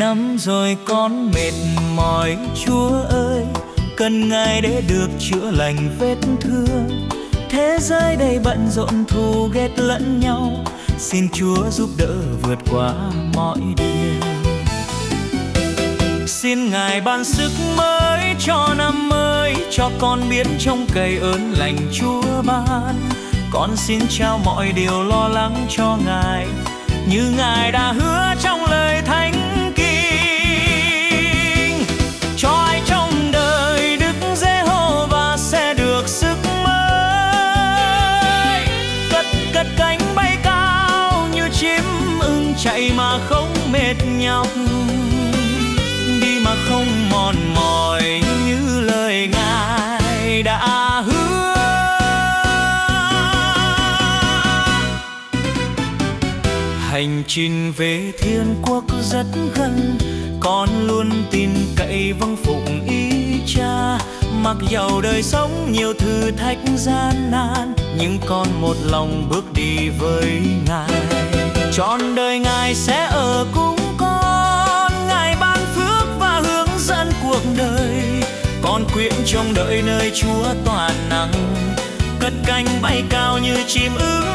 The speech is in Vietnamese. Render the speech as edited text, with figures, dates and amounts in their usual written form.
năm rồi con mệt mỏi, Chúa ơi cần Ngài để được chữa lành vết thương. Thế giới đây bận rộn thù ghét lẫn nhau, xin Chúa giúp đỡ vượt qua mọi điều. Xin Ngài ban sức mới cho năm mới, cho con biết trông cậy ơn lành Chúa ban. Con xin trao mọi điều lo lắng cho Ngài, như Ngài đã hứa trong lời thánh kinh. Cho ai trong đời Đức Giê-hô-va sẽ được sức mới, cất cánh bay cao như chim ưng, chạy mà không mệt nhọc, đi mà không mòn mỏi, như lời Ngài đã hứa. Hành trình về thiên quốc rất gần, con luôn tin cậy vâng phụng ý Cha. Mặc dầu đời sống nhiều thử thách gian nan, nhưng con một lòng bước đi với Ngài. Trọn đời Ngài sẽ ở cùng con, Ngài ban phước và hướng dẫn cuộc đời. Con quyện trông đợi nơi Chúa toàn năng, cất cánh bay cao như chim ưng,